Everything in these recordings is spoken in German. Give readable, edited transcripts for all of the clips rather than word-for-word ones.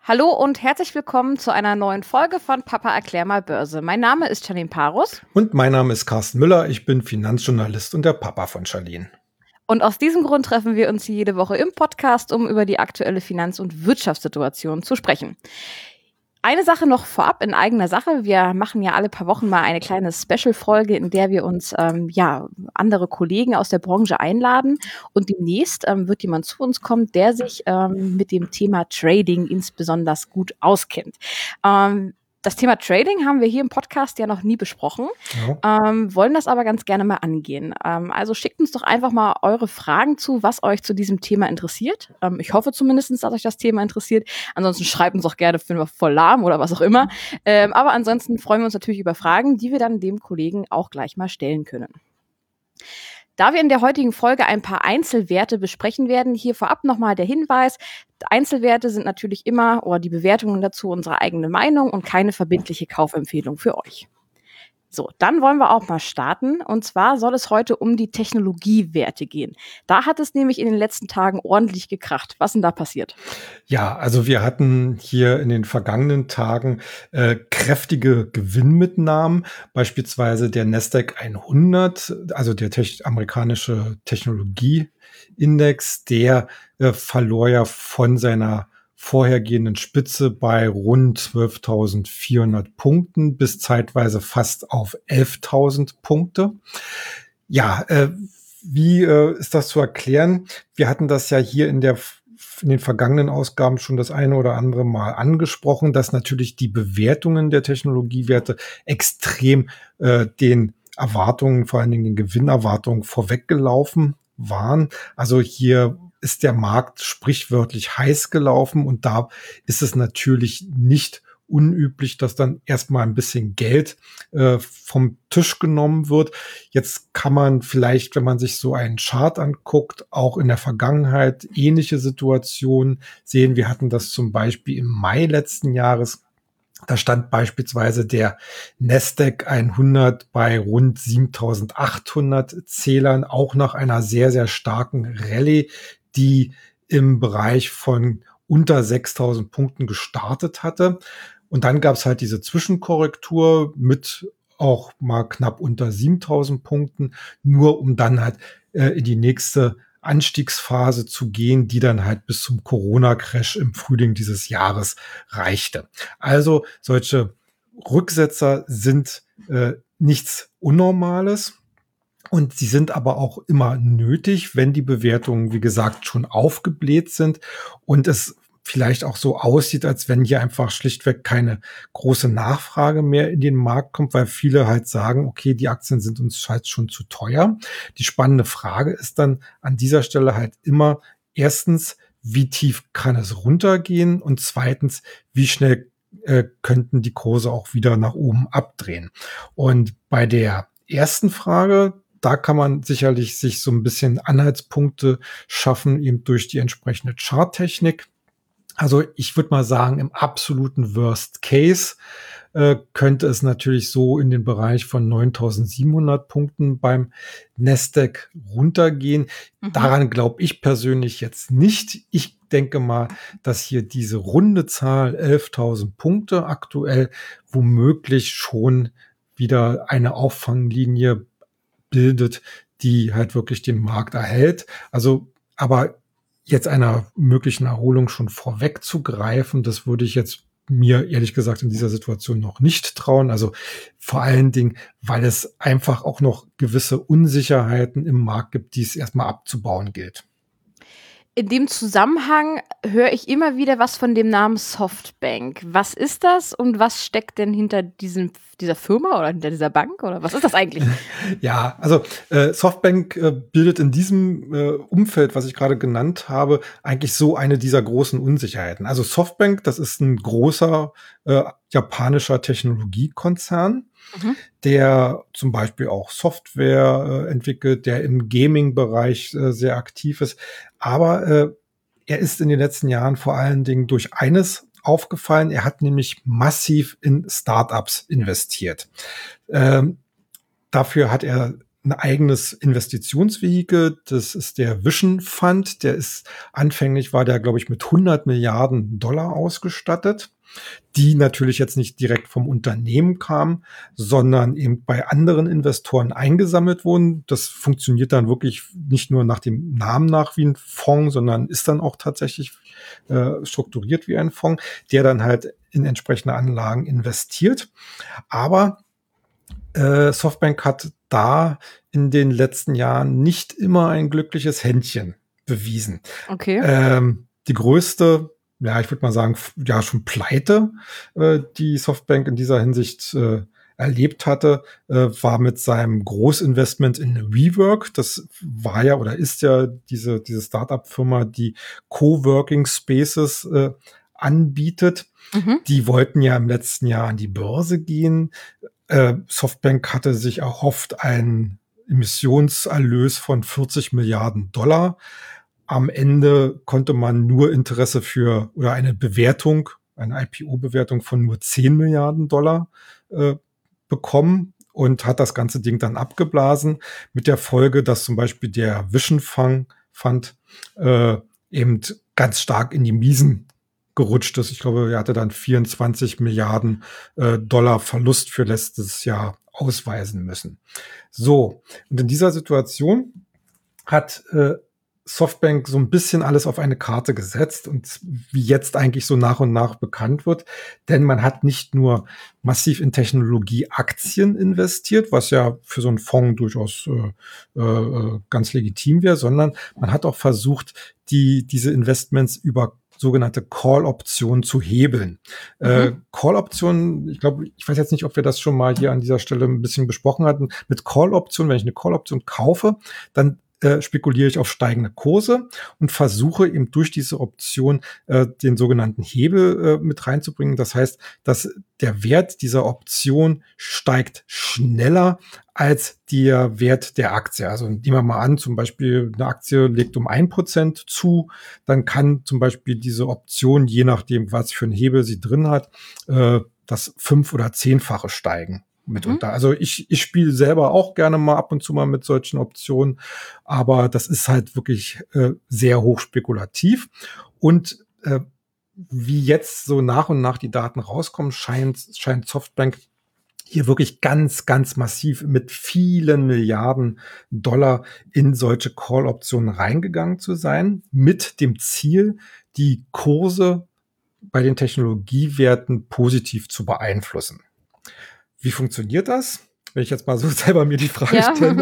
Hallo und herzlich willkommen zu einer neuen Folge von Papa erklär mal Börse. Mein Name ist Charlene Parus. Und mein Name ist Carsten Müller. Ich bin Finanzjournalist und der Papa von Charlene. Und aus diesem Grund treffen wir uns jede Woche im Podcast, um über die aktuelle Finanz- und Wirtschaftssituation zu sprechen. Eine Sache noch vorab in eigener Sache. Wir machen ja alle paar Wochen mal eine kleine Special-Folge, in der wir uns andere Kollegen aus der Branche einladen. Und demnächst wird jemand zu uns kommen, der sich mit dem Thema Trading insbesondere gut auskennt. Das Thema Trading haben wir hier im Podcast ja noch nie besprochen, wollen das aber ganz gerne mal angehen. Also schickt uns doch einfach mal eure Fragen zu, was euch zu diesem Thema interessiert. Ich hoffe zumindest, dass euch das Thema interessiert. Ansonsten schreibt uns auch gerne, finden wir voll lahm oder was auch immer. Aber ansonsten freuen wir uns natürlich über Fragen, die wir dann dem Kollegen auch gleich mal stellen können. Da wir in der heutigen Folge ein paar Einzelwerte besprechen werden, hier vorab nochmal der Hinweis: Einzelwerte sind natürlich immer, oder die Bewertungen dazu, unsere eigene Meinung und keine verbindliche Kaufempfehlung für euch. So, dann wollen wir auch mal starten. Und zwar soll es heute um die Technologiewerte gehen. Da hat es nämlich in den letzten Tagen ordentlich gekracht. Was ist denn da passiert? Ja, also wir hatten hier in den vergangenen Tagen kräftige Gewinnmitnahmen, beispielsweise der Nasdaq 100, also der amerikanische Technologieindex, der verlor ja von seiner vorhergehenden Spitze bei rund 12.400 Punkten bis zeitweise fast auf 11.000 Punkte. Ja, wie ist das zu erklären? Wir hatten das ja hier in den vergangenen Ausgaben schon das eine oder andere Mal angesprochen, dass natürlich die Bewertungen der Technologiewerte extrem den Erwartungen, vor allen Dingen den Gewinnerwartungen vorweggelaufen waren. Also hier ist der Markt sprichwörtlich heiß gelaufen und da ist es natürlich nicht unüblich, dass dann erstmal ein bisschen Geld vom Tisch genommen wird. Jetzt kann man vielleicht, wenn man sich so einen Chart anguckt, auch in der Vergangenheit ähnliche Situationen sehen. Wir hatten das zum Beispiel im Mai letzten Jahres. Da stand beispielsweise der Nasdaq 100 bei rund 7.800 Zählern, auch nach einer sehr, sehr starken Rallye, die im Bereich von unter 6.000 Punkten gestartet hatte. Und dann gab es halt diese Zwischenkorrektur mit auch mal knapp unter 7.000 Punkten, nur um dann halt in die nächste Anstiegsphase zu gehen, die dann halt bis zum Corona-Crash im Frühling dieses Jahres reichte. Also solche Rücksetzer sind nichts Unnormales. Und sie sind aber auch immer nötig, wenn die Bewertungen, wie gesagt, schon aufgebläht sind und es vielleicht auch so aussieht, als wenn hier einfach schlichtweg keine große Nachfrage mehr in den Markt kommt, weil viele halt sagen, okay, die Aktien sind uns halt schon zu teuer. Die spannende Frage ist dann an dieser Stelle halt immer, erstens, wie tief kann es runtergehen? Und zweitens, wie schnell könnten die Kurse auch wieder nach oben abdrehen? Und bei der ersten Frage, da kann man sicherlich sich so ein bisschen Anhaltspunkte schaffen, eben durch die entsprechende Charttechnik. Also ich würde mal sagen, im absoluten Worst Case könnte es natürlich so in den Bereich von 9.700 Punkten beim Nasdaq runtergehen. Daran glaube ich persönlich jetzt nicht. Ich denke mal, dass hier diese runde Zahl 11.000 Punkte aktuell womöglich schon wieder eine Auffanglinie bildet, die halt wirklich den Markt erhält. Also, aber jetzt einer möglichen Erholung schon vorwegzugreifen, das würde ich jetzt mir ehrlich gesagt in dieser Situation noch nicht trauen. Also vor allen Dingen, weil es einfach auch noch gewisse Unsicherheiten im Markt gibt, die es erstmal abzubauen gilt. In dem Zusammenhang höre ich immer wieder was von dem Namen Softbank. Was ist das und was steckt denn hinter dieser Firma oder hinter dieser Bank? Oder was ist das eigentlich? Ja, also Softbank bildet in diesem Umfeld, was ich gerade genannt habe, eigentlich so eine dieser großen Unsicherheiten. Also Softbank, das ist ein großer japanischer Technologiekonzern, der zum Beispiel auch Software entwickelt, der im Gaming-Bereich sehr aktiv ist. Aber er ist in den letzten Jahren vor allen Dingen durch eines aufgefallen. Er hat nämlich massiv in Startups investiert. Dafür hat er ein eigenes Investitionsvehikel. Das ist der Vision Fund. Anfänglich war der, glaube ich, mit 100 Milliarden Dollar ausgestattet, die natürlich jetzt nicht direkt vom Unternehmen kamen, sondern eben bei anderen Investoren eingesammelt wurden. Das funktioniert dann wirklich nicht nur nach dem Namen nach wie ein Fonds, sondern ist dann auch tatsächlich strukturiert wie ein Fonds, der dann halt in entsprechende Anlagen investiert. Aber Softbank hat da in den letzten Jahren nicht immer ein glückliches Händchen bewiesen. Okay. Die größte, ja, ich würde mal sagen, ja, schon Pleite, die Softbank in dieser Hinsicht erlebt hatte, war mit seinem Großinvestment in WeWork. Das war ja oder ist ja diese Startup-Firma, die Coworking Spaces anbietet. Mhm. Die wollten ja im letzten Jahr an die Börse gehen. Softbank hatte sich erhofft, einen Emissionserlös von 40 Milliarden Dollar. Am Ende konnte man nur Interesse für oder eine Bewertung, eine IPO-Bewertung von nur 10 Milliarden Dollar bekommen und hat das ganze Ding dann abgeblasen mit der Folge, dass zum Beispiel der Vision Fund eben ganz stark in die Miesen gerutscht ist. Ich glaube, er hatte dann 24 Milliarden Dollar Verlust für letztes Jahr ausweisen müssen. So, und in dieser Situation hat Softbank so ein bisschen alles auf eine Karte gesetzt und wie jetzt eigentlich so nach und nach bekannt wird. Denn man hat nicht nur massiv in Technologieaktien investiert, was ja für so einen Fonds durchaus ganz legitim wäre, sondern man hat auch versucht, diese Investments über sogenannte Call-Optionen zu hebeln. Call-Optionen, ich glaube, ich weiß jetzt nicht, ob wir das schon mal hier an dieser Stelle ein bisschen besprochen hatten. Mit Call-Optionen, wenn ich eine Call-Option kaufe, dann spekuliere ich auf steigende Kurse und versuche eben durch diese Option den sogenannten Hebel mit reinzubringen. Das heißt, dass der Wert dieser Option steigt schneller als der Wert der Aktie. Also nehmen wir mal an, zum Beispiel eine Aktie legt um 1% zu, dann kann zum Beispiel diese Option, je nachdem, was für einen Hebel sie drin hat, das 5- oder 10-fache steigen. Mitunter. Also ich spiele selber auch gerne mal ab und zu mal mit solchen Optionen, aber das ist halt wirklich sehr hoch spekulativ. Und wie jetzt so nach und nach die Daten rauskommen, scheint Softbank hier wirklich ganz, ganz massiv mit vielen Milliarden Dollar in solche Call-Optionen reingegangen zu sein, mit dem Ziel, die Kurse bei den Technologiewerten positiv zu beeinflussen. Wie funktioniert das? Wenn ich jetzt mal so selber mir die Frage stellen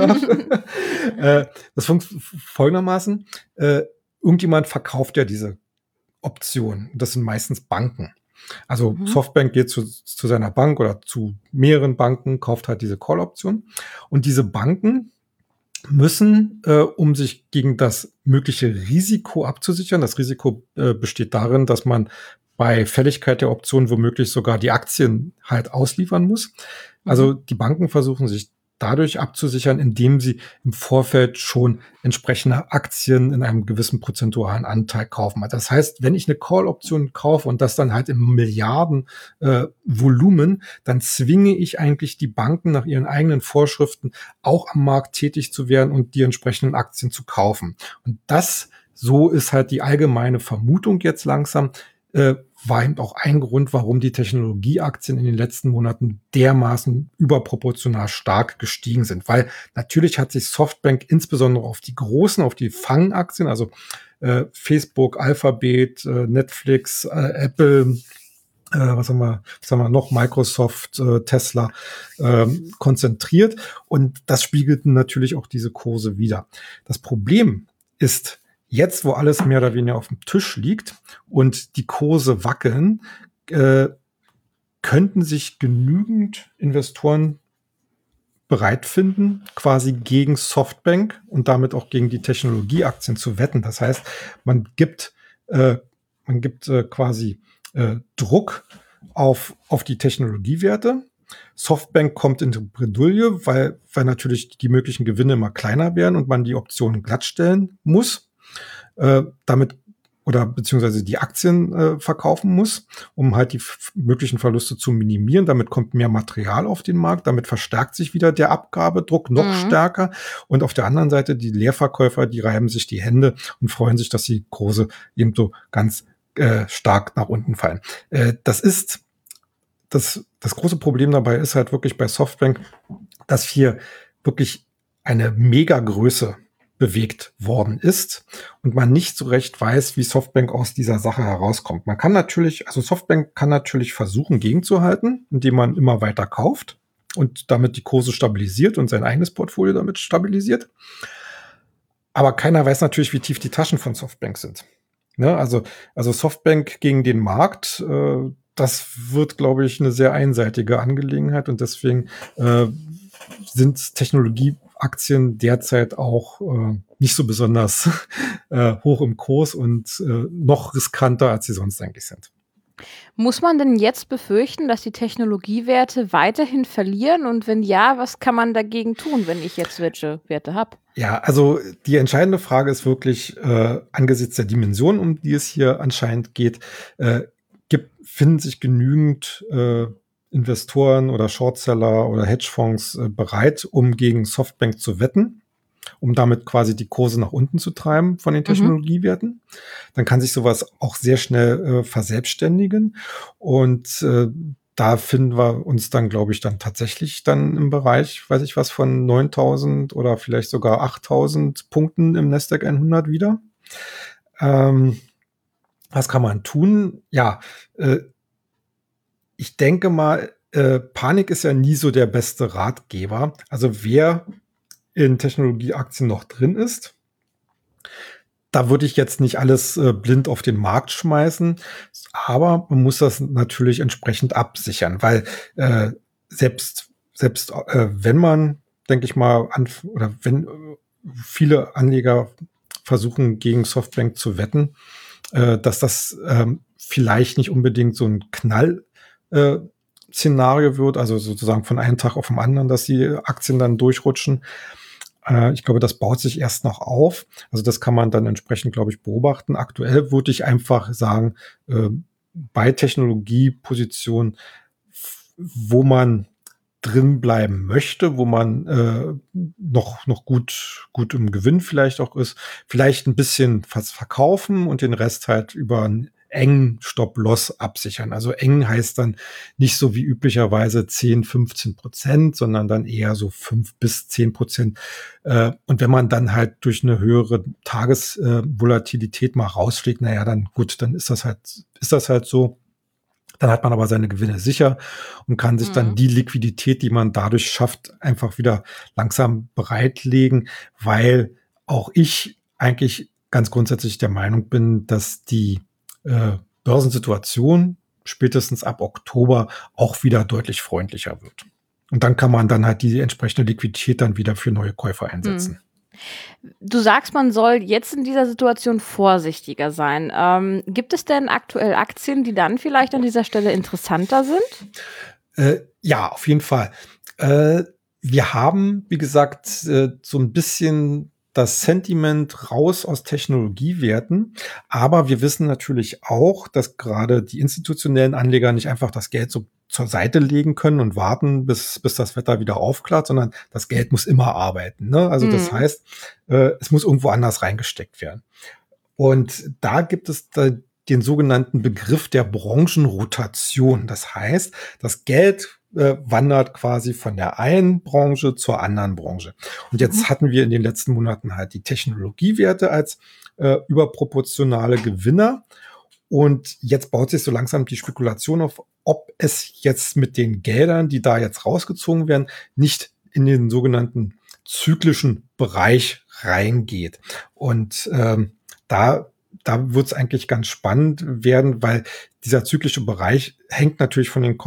darf. Das funktioniert folgendermaßen. Irgendjemand verkauft ja diese Option. Das sind meistens Banken. Also Softbank geht zu seiner Bank oder zu mehreren Banken, kauft halt diese Call-Option. Und diese Banken müssen, um sich gegen das mögliche Risiko abzusichern, das Risiko besteht darin, dass man bei Fälligkeit der Option womöglich sogar die Aktien halt ausliefern muss. Also die Banken versuchen sich dadurch abzusichern, indem sie im Vorfeld schon entsprechende Aktien in einem gewissen prozentualen Anteil kaufen. Das heißt, wenn ich eine Call-Option kaufe und das dann halt im Milliarden Volumen, dann zwinge ich eigentlich die Banken nach ihren eigenen Vorschriften auch am Markt tätig zu werden und die entsprechenden Aktien zu kaufen. Und so ist halt die allgemeine Vermutung jetzt langsam, war eben auch ein Grund, warum die Technologieaktien in den letzten Monaten dermaßen überproportional stark gestiegen sind. Weil natürlich hat sich Softbank insbesondere auf die großen, auf die Fangaktien, also Facebook, Alphabet, Netflix, Apple, was haben wir noch, Microsoft, Tesla, konzentriert. Und das spiegelten natürlich auch diese Kurse wider. Das Problem ist, jetzt, wo alles mehr oder weniger auf dem Tisch liegt und die Kurse wackeln, könnten sich genügend Investoren bereit finden, quasi gegen Softbank und damit auch gegen die Technologieaktien zu wetten. Das heißt, man gibt quasi Druck auf die Technologiewerte. Softbank kommt in Bredouille, weil natürlich die möglichen Gewinne immer kleiner werden und man die Optionen glattstellen muss. Damit oder beziehungsweise die Aktien verkaufen muss, um halt die möglichen Verluste zu minimieren. Damit kommt mehr Material auf den Markt, damit verstärkt sich wieder der Abgabedruck noch stärker. Und auf der anderen Seite die Leerverkäufer, die reiben sich die Hände und freuen sich, dass die Kurse eben so ganz stark nach unten fallen. Das große Problem dabei ist halt wirklich bei Softbank, dass hier wirklich eine Megagröße bewegt worden ist und man nicht so recht weiß, wie Softbank aus dieser Sache herauskommt. Softbank kann natürlich versuchen, gegenzuhalten, indem man immer weiter kauft und damit die Kurse stabilisiert und sein eigenes Portfolio damit stabilisiert. Aber keiner weiß natürlich, wie tief die Taschen von Softbank sind. Ne? Also Softbank gegen den Markt, das wird, glaube ich, eine sehr einseitige Angelegenheit und deswegen sind Technologieaktien derzeit auch nicht so besonders hoch im Kurs und noch riskanter, als sie sonst eigentlich sind. Muss man denn jetzt befürchten, dass die Technologiewerte weiterhin verlieren? Und wenn ja, was kann man dagegen tun, wenn ich jetzt welche Werte habe? Ja, also die entscheidende Frage ist wirklich, angesichts der Dimension, um die es hier anscheinend geht, finden sich genügend Investoren oder Shortseller oder Hedgefonds bereit, um gegen Softbank zu wetten, um damit quasi die Kurse nach unten zu treiben von den Technologiewerten. Dann kann sich sowas auch sehr schnell verselbstständigen und da finden wir uns dann, glaube ich, dann tatsächlich dann im Bereich, weiß ich was, von 9.000 oder vielleicht sogar 8.000 Punkten im Nasdaq 100 wieder. Was kann man tun? Ja, ich denke mal, Panik ist ja nie so der beste Ratgeber. Also wer in Technologieaktien noch drin ist, da würde ich jetzt nicht alles blind auf den Markt schmeißen, aber man muss das natürlich entsprechend absichern, weil selbst wenn man, denke ich mal, wenn viele Anleger versuchen, gegen Softbank zu wetten, dass das vielleicht nicht unbedingt so ein Knall-Szenario wird, also sozusagen von einem Tag auf den anderen, dass die Aktien dann durchrutschen. Ich glaube, das baut sich erst noch auf. Also das kann man dann entsprechend, glaube ich, beobachten. Aktuell würde ich einfach sagen, bei Technologiepositionen, wo man drin bleiben möchte, wo man noch gut im Gewinn vielleicht auch ist, vielleicht ein bisschen was verkaufen und den Rest halt über einen engen Stop-Loss absichern. Also eng heißt dann nicht so wie üblicherweise 10-15%, sondern dann eher so 5-10%. Und wenn man dann halt durch eine höhere Tagesvolatilität mal rausfliegt, naja, dann gut, dann ist das halt so. Dann hat man aber seine Gewinne sicher und kann sich dann die Liquidität, die man dadurch schafft, einfach wieder langsam bereitlegen, weil auch ich eigentlich ganz grundsätzlich der Meinung bin, dass die Börsensituation spätestens ab Oktober auch wieder deutlich freundlicher wird. Und dann kann man dann halt die entsprechende Liquidität dann wieder für neue Käufer einsetzen. Du sagst, man soll jetzt in dieser Situation vorsichtiger sein. Gibt es denn aktuell Aktien, die dann vielleicht an dieser Stelle interessanter sind? Ja, auf jeden Fall. Wir haben, wie gesagt, so ein bisschen das Sentiment raus aus Technologiewerten. Aber wir wissen natürlich auch, dass gerade die institutionellen Anleger nicht einfach das Geld so zur Seite legen können und warten, bis das Wetter wieder aufklart, sondern das Geld muss immer arbeiten. Ne? Also das heißt, es muss irgendwo anders reingesteckt werden. Und da gibt es den sogenannten Begriff der Branchenrotation. Das heißt, das Geld wandert quasi von der einen Branche zur anderen Branche. Und jetzt hatten wir in den letzten Monaten halt die Technologiewerte als überproportionale Gewinner. Und jetzt baut sich so langsam die Spekulation auf, ob es jetzt mit den Geldern, die da jetzt rausgezogen werden, nicht in den sogenannten zyklischen Bereich reingeht. Und da wird es eigentlich ganz spannend werden, weil dieser zyklische Bereich hängt natürlich von den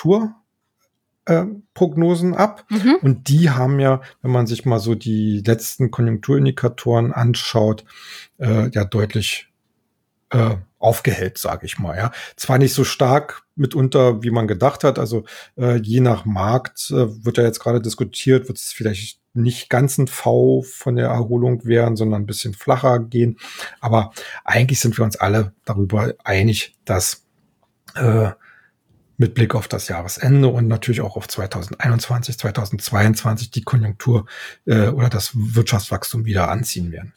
Konjunkturprognosen ab. Und die haben ja, wenn man sich mal so die letzten Konjunkturindikatoren anschaut, ja deutlich aufgehellt, sage ich mal. Ja, zwar nicht so stark mitunter, wie man gedacht hat. Also je nach Markt wird ja jetzt gerade diskutiert, wird es vielleicht nicht ganz ein V von der Erholung werden, sondern ein bisschen flacher gehen. Aber eigentlich sind wir uns alle darüber einig, dass mit Blick auf das Jahresende und natürlich auch auf 2021, 2022 die Konjunktur oder das Wirtschaftswachstum wieder anziehen werden.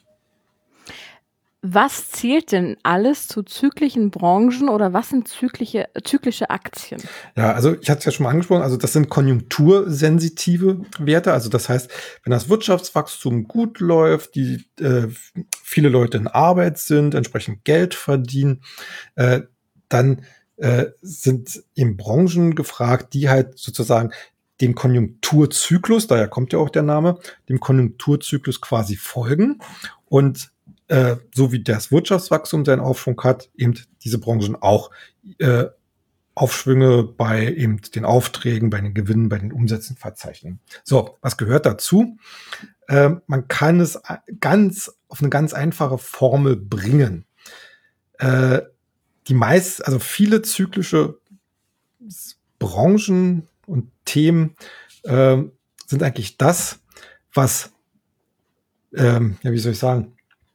Was zählt denn alles zu zyklischen Branchen oder was sind zyklische Aktien? Ja, also ich hatte es ja schon mal angesprochen, also das sind konjunktursensitive Werte. Also das heißt, wenn das Wirtschaftswachstum gut läuft, die viele Leute in Arbeit sind, entsprechend Geld verdienen, dann sind eben Branchen gefragt, die halt sozusagen dem Konjunkturzyklus, daher kommt ja auch der Name, dem Konjunkturzyklus quasi folgen und so wie das Wirtschaftswachstum seinen Aufschwung hat, eben diese Branchen auch Aufschwünge bei eben den Aufträgen, bei den Gewinnen, bei den Umsätzen verzeichnen. So, was gehört dazu? Man kann es auf eine ganz einfache Formel bringen. Also viele zyklische Branchen und Themen sind eigentlich das, was, wie soll ich sagen,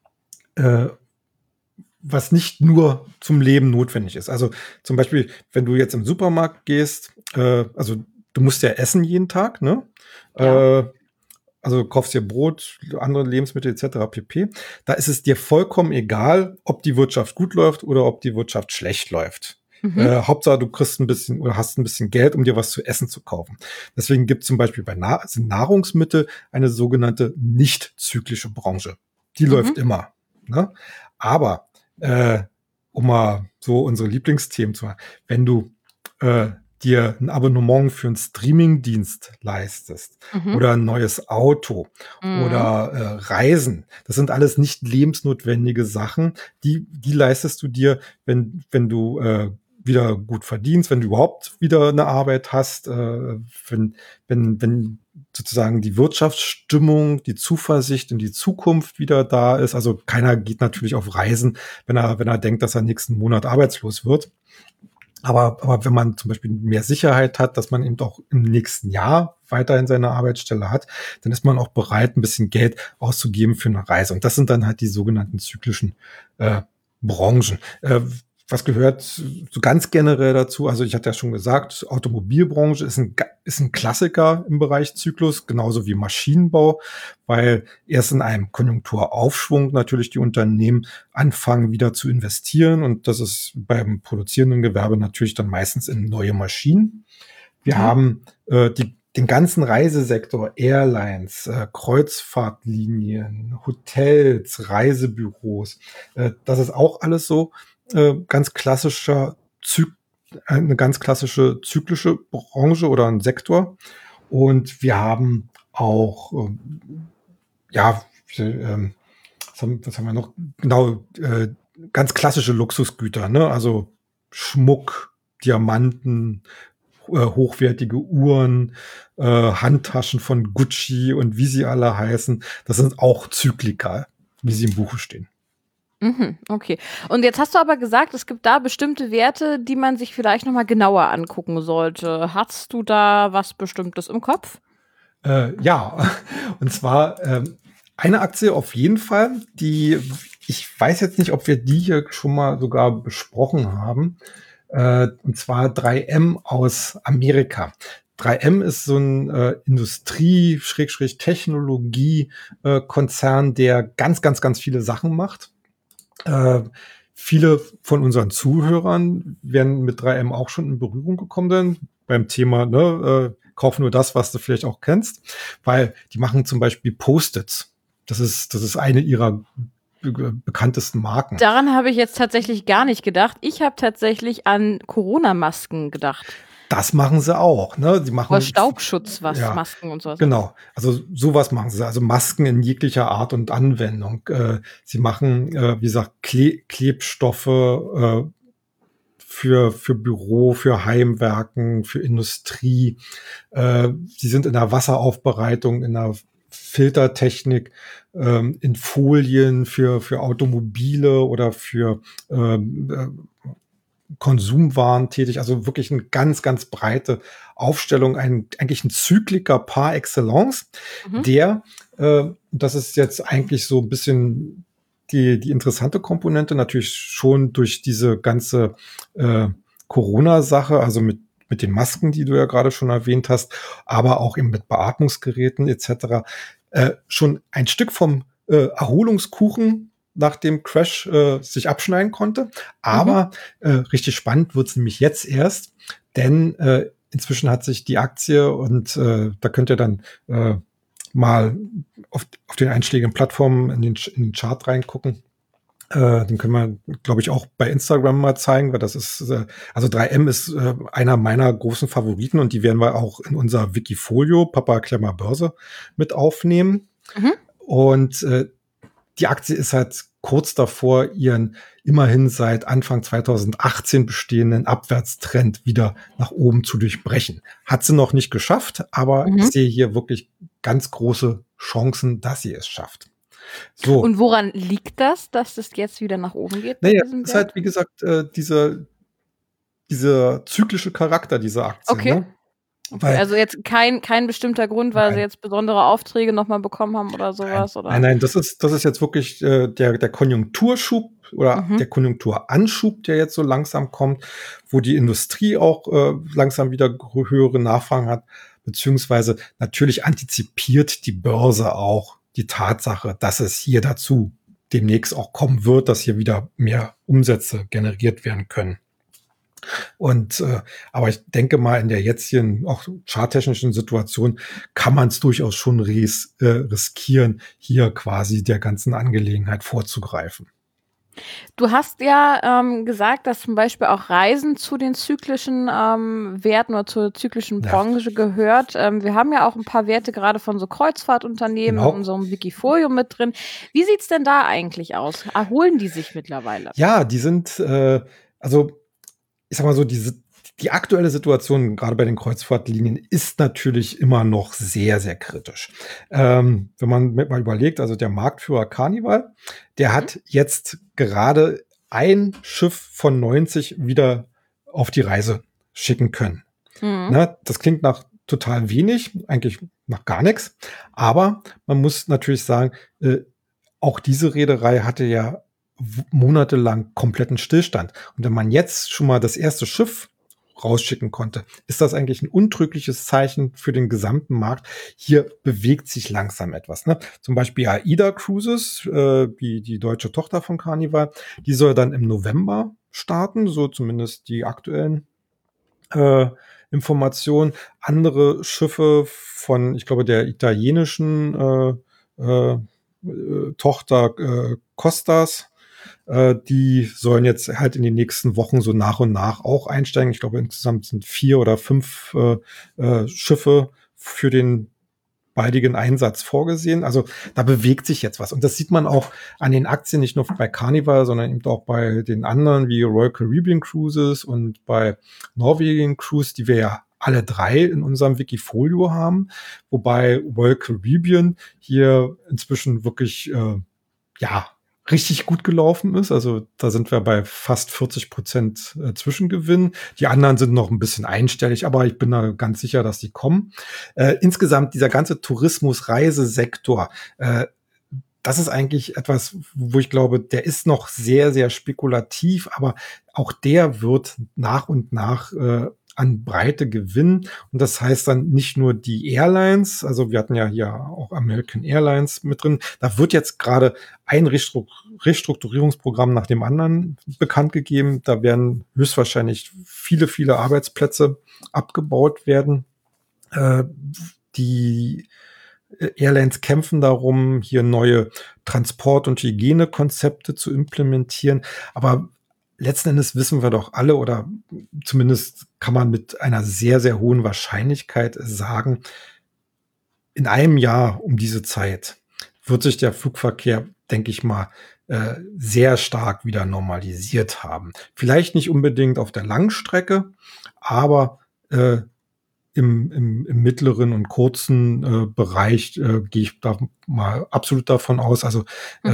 was nicht nur zum Leben notwendig ist. Also zum Beispiel, wenn du jetzt im Supermarkt gehst, also du musst ja essen jeden Tag, ne? Ja. Also du kaufst dir Brot, andere Lebensmittel etc. pp. Da ist es dir vollkommen egal, ob die Wirtschaft gut läuft oder ob die Wirtschaft schlecht läuft. Hauptsache, du kriegst ein bisschen oder hast ein bisschen Geld, um dir was zu essen zu kaufen. Deswegen gibt es zum Beispiel bei Nahrungsmittel eine sogenannte nicht zyklische Branche. Die läuft immer. Ne? Aber um mal so unsere Lieblingsthemen zu machen, wenn du dir ein Abonnement für einen Streamingdienst leistest oder ein neues Auto oder Reisen, das sind alles nicht lebensnotwendige Sachen, die leistest du dir, wenn du wieder gut verdienst, wenn du überhaupt wieder eine Arbeit hast, wenn sozusagen die Wirtschaftsstimmung, die Zuversicht in die Zukunft wieder da ist. Also keiner geht natürlich auf Reisen, wenn er denkt, dass er nächsten Monat arbeitslos wird. Aber wenn man zum Beispiel mehr Sicherheit hat, dass man eben auch im nächsten Jahr weiterhin seine Arbeitsstelle hat, dann ist man auch bereit, ein bisschen Geld auszugeben für eine Reise. Und das sind dann halt die sogenannten zyklischen Branchen. Was gehört so ganz generell dazu? Also ich hatte ja schon gesagt, Automobilbranche ist ein Klassiker im Bereich Zyklus, genauso wie Maschinenbau, weil erst in einem Konjunkturaufschwung natürlich die Unternehmen anfangen wieder zu investieren und das ist beim produzierenden Gewerbe natürlich dann meistens in neue Maschinen. Wir haben den ganzen Reisesektor, Airlines, Kreuzfahrtlinien, Hotels, Reisebüros. Das ist auch alles so eine ganz klassische zyklische Branche oder ein Sektor. Und wir haben auch, was haben wir noch? Genau, ganz klassische Luxusgüter, ne? Also Schmuck, Diamanten, hochwertige Uhren, Handtaschen von Gucci und wie sie alle heißen. Das sind auch Zyklika, wie sie im Buche stehen. Okay. Und jetzt hast du aber gesagt, es gibt da bestimmte Werte, die man sich vielleicht noch mal genauer angucken sollte. Hast du da was Bestimmtes im Kopf? Ja, und zwar eine Aktie auf jeden Fall, ich weiß jetzt nicht, ob wir die hier schon mal sogar besprochen haben, und zwar 3M aus Amerika. 3M ist so ein Industrie-Technologie-Konzern, der ganz, ganz, ganz viele Sachen macht. Viele von unseren Zuhörern werden mit 3M auch schon in Berührung gekommen sein beim Thema, kauf nur das, was du vielleicht auch kennst, weil die machen zum Beispiel Post-its. Das ist eine ihrer bekanntesten Marken. Daran habe ich jetzt tatsächlich gar nicht gedacht. Ich habe tatsächlich an Corona-Masken gedacht. Das machen sie auch, ne? Sie machen oder Staubschutz, Masken und sowas. Genau, also sowas machen sie, also Masken in jeglicher Art und Anwendung. Sie machen, wie gesagt, Klebstoffe für Büro, für Heimwerken, für Industrie. Sie sind in der Wasseraufbereitung, in der Filtertechnik in Folien für Automobile oder für Konsumwaren tätig, also wirklich eine ganz, ganz breite Aufstellung, eigentlich ein Zykliker par excellence, der, das ist jetzt eigentlich so ein bisschen die interessante Komponente, natürlich schon durch diese ganze Corona-Sache, also mit den Masken, die du ja gerade schon erwähnt hast, aber auch eben mit Beatmungsgeräten etc., schon ein Stück vom Erholungskuchen nach dem Crash sich abschneiden konnte. Aber richtig spannend wird's nämlich jetzt erst, denn inzwischen hat sich die Aktie und da könnt ihr dann mal auf den einschlägigen Plattformen in den Chart reingucken. Den können wir, glaube ich, auch bei Instagram mal zeigen, weil das ist, also 3M ist einer meiner großen Favoriten und die werden wir auch in unser Wikifolio, Papa erklär mal Börse, mit aufnehmen. Und die Aktie ist halt kurz davor, ihren immerhin seit Anfang 2018 bestehenden Abwärtstrend wieder nach oben zu durchbrechen. Hat sie noch nicht geschafft, aber ich sehe hier wirklich ganz große Chancen, dass sie es schafft. So. Und woran liegt das, dass es jetzt wieder nach oben geht? Naja, das ist halt, wie gesagt, dieser zyklische Charakter dieser Aktie. Okay. Ne? Okay, also jetzt kein bestimmter Grund, weil sie jetzt besondere Aufträge nochmal bekommen haben oder sowas? Oder? Nein, das ist jetzt wirklich der Konjunkturschub oder der Konjunkturanschub, der jetzt so langsam kommt, wo die Industrie auch langsam wieder höhere Nachfragen hat, beziehungsweise natürlich antizipiert die Börse auch die Tatsache, dass es hier dazu demnächst auch kommen wird, dass hier wieder mehr Umsätze generiert werden können. Und aber ich denke mal, in der jetzigen auch charttechnischen Situation kann man es durchaus schon riskieren, hier quasi der ganzen Angelegenheit vorzugreifen. Du hast ja gesagt, dass zum Beispiel auch Reisen zu den zyklischen Werten oder zur zyklischen Branche gehört. Wir haben ja auch ein paar Werte gerade von so Kreuzfahrtunternehmen in unserem Wikifolio mit drin. Wie sieht's denn da eigentlich aus? Erholen die sich mittlerweile? Ja, die sind, also ich sag mal so, die aktuelle Situation, gerade bei den Kreuzfahrtlinien, ist natürlich immer noch sehr, sehr kritisch. Wenn man mal überlegt, also der Marktführer Carnival, der hat jetzt gerade ein Schiff von 90 wieder auf die Reise schicken können. Na, das klingt nach total wenig, eigentlich nach gar nichts. Aber man muss natürlich sagen, auch diese Reederei hatte ja monatelang kompletten Stillstand. Und wenn man jetzt schon mal das erste Schiff rausschicken konnte, ist das eigentlich ein untrügliches Zeichen für den gesamten Markt. Hier bewegt sich langsam etwas. Ne? Zum Beispiel AIDA Cruises, die deutsche Tochter von Carnival, die soll dann im November starten, so zumindest die aktuellen Informationen. Andere Schiffe von, ich glaube, der italienischen Tochter Costas, die sollen jetzt halt in den nächsten Wochen so nach und nach auch einsteigen. Ich glaube, insgesamt sind 4 oder 5 Schiffe für den baldigen Einsatz vorgesehen. Also da bewegt sich jetzt was. Und das sieht man auch an den Aktien, nicht nur bei Carnival, sondern eben auch bei den anderen wie Royal Caribbean Cruises und bei Norwegian Cruise, die wir ja alle 3 in unserem Wikifolio haben. Wobei Royal Caribbean hier inzwischen wirklich, richtig gut gelaufen ist. Also da sind wir bei fast 40% Zwischengewinn. Die anderen sind noch ein bisschen einstellig, aber ich bin da ganz sicher, dass die kommen. Insgesamt dieser ganze Tourismus-Reisesektor, das ist eigentlich etwas, wo ich glaube, der ist noch sehr, sehr spekulativ, aber auch der wird nach und nach an Breite gewinnen. Und das heißt dann nicht nur die Airlines, also wir hatten ja hier auch American Airlines mit drin. Da wird jetzt gerade ein Restrukturierungsprogramm nach dem anderen bekannt gegeben. Da werden höchstwahrscheinlich viele, viele Arbeitsplätze abgebaut werden. Die Airlines kämpfen darum, hier neue Transport- und Hygienekonzepte zu implementieren. Aber letzten Endes wissen wir doch alle, oder zumindest kann man mit einer sehr, sehr hohen Wahrscheinlichkeit sagen, in einem Jahr um diese Zeit wird sich der Flugverkehr, denke ich mal, sehr stark wieder normalisiert haben. Vielleicht nicht unbedingt auf der Langstrecke, aber im mittleren und kurzen Bereich gehe ich da mal absolut davon aus. Also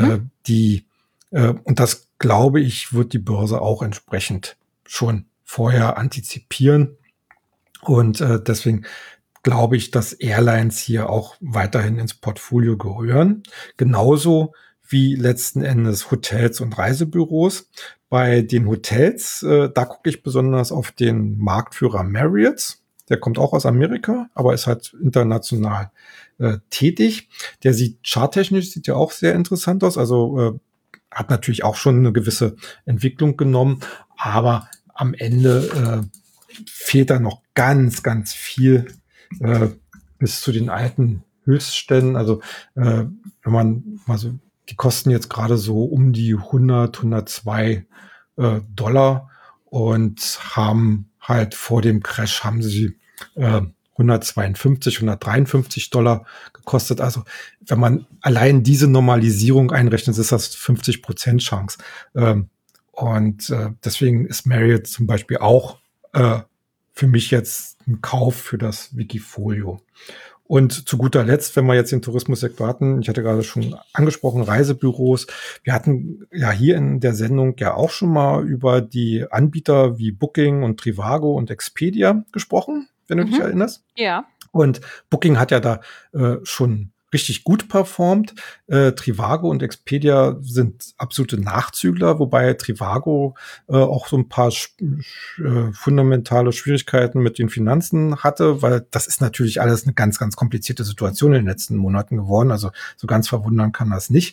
und das glaube ich, wird die Börse auch entsprechend schon vorher antizipieren. Und deswegen glaube ich, dass Airlines hier auch weiterhin ins Portfolio gehören. Genauso wie letzten Endes Hotels und Reisebüros. Bei den Hotels, da gucke ich besonders auf den Marktführer Marriott. Der kommt auch aus Amerika, aber ist halt international tätig. Der sieht charttechnisch sieht ja auch sehr interessant aus. Also hat natürlich auch schon eine gewisse Entwicklung genommen, aber am Ende fehlt da noch ganz, ganz viel bis zu den alten Höchstständen. Also wenn man mal so, die kosten jetzt gerade so um die 102 Dollar und haben halt vor dem Crash haben sie 152, 153 Dollar gekostet. Also wenn man allein diese Normalisierung einrechnet, ist das 50% Chance. Und deswegen ist Marriott zum Beispiel auch für mich jetzt ein Kauf für das Wikifolio. Und zu guter Letzt, wenn wir jetzt den Tourismussektor hatten, ich hatte gerade schon angesprochen, Reisebüros. Wir hatten ja hier in der Sendung ja auch schon mal über die Anbieter wie Booking und Trivago und Expedia gesprochen, wenn du dich erinnerst. Ja. Und Booking hat ja da schon richtig gut performt. Trivago und Expedia sind absolute Nachzügler, wobei Trivago auch so ein paar fundamentale Schwierigkeiten mit den Finanzen hatte, weil das ist natürlich alles eine ganz, ganz komplizierte Situation in den letzten Monaten geworden. Also so ganz verwundern kann das nicht.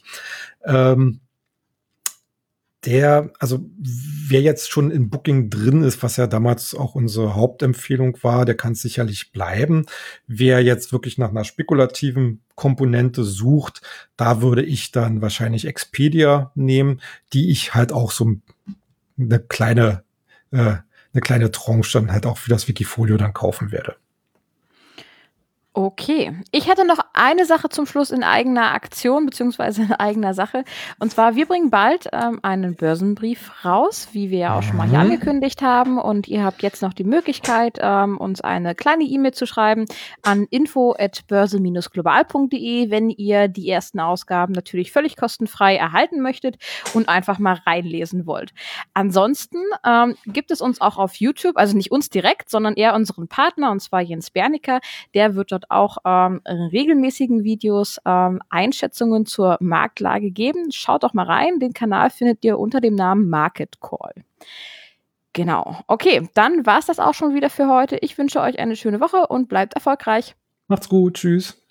Also wer jetzt schon in Booking drin ist, was ja damals auch unsere Hauptempfehlung war, der kann es sicherlich bleiben. Wer jetzt wirklich nach einer spekulativen Komponente sucht, da würde ich dann wahrscheinlich Expedia nehmen, die ich halt auch so eine kleine Tranche dann halt auch für das Wikifolio dann kaufen werde. Okay. Ich hätte noch eine Sache zum Schluss in eigener Aktion beziehungsweise in eigener Sache. Und zwar, wir bringen bald einen Börsenbrief raus, wie wir ja auch schon mal hier angekündigt haben. Und ihr habt jetzt noch die Möglichkeit, uns eine kleine E-Mail zu schreiben an info@börse-global.de, wenn ihr die ersten Ausgaben natürlich völlig kostenfrei erhalten möchtet und einfach mal reinlesen wollt. Ansonsten gibt es uns auch auf YouTube, also nicht uns direkt, sondern eher unseren Partner, und zwar Jens Bernicker. Der wird dort auch regelmäßigen Videos Einschätzungen zur Marktlage geben. Schaut doch mal rein. Den Kanal findet ihr unter dem Namen Market Call. Genau. Okay, dann war es das auch schon wieder für heute. Ich wünsche euch eine schöne Woche und bleibt erfolgreich. Macht's gut. Tschüss.